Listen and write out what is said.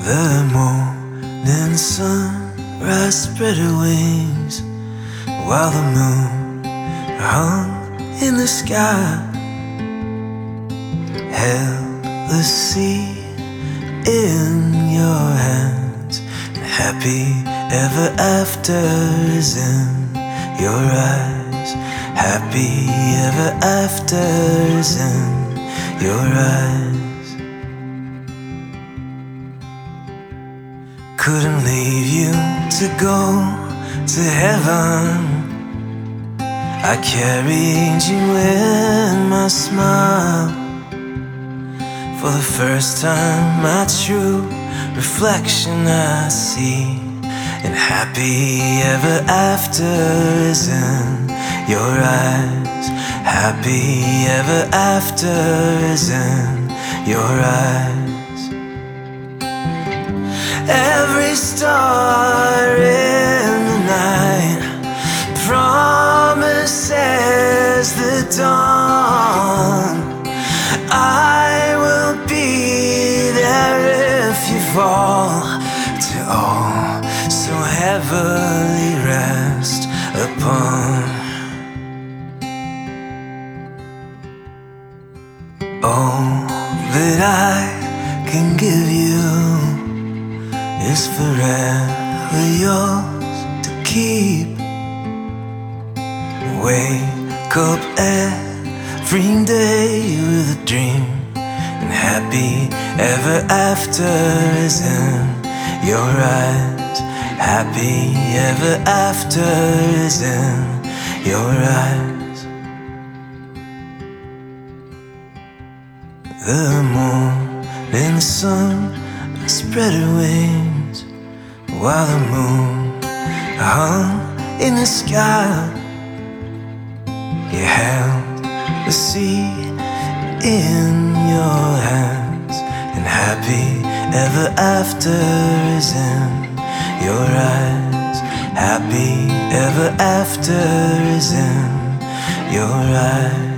The morning sunrise spread her wings while the moon hung in the sky, held the sea in your hands, and happy ever after is in your eyes. Happy ever after is in your eyes. Couldn't leave you to go to heaven. I carried you in my smile. For the first time, my true reflection I see, and happy ever after is in your eyes. Happy ever after is in your eyes. Every star in the night promises the dawn. I will be there if you fall to all so heavily rest upon. All that I can give you is forever yours to keep. Wake up every day with a dream, and happy ever after is in your eyes. Happy ever after is in your eyes. The morning sun spread her wings while the moon hung in the sky. You held the sea in your hands, and happy ever after is in your eyes. Happy ever after is in your eyes.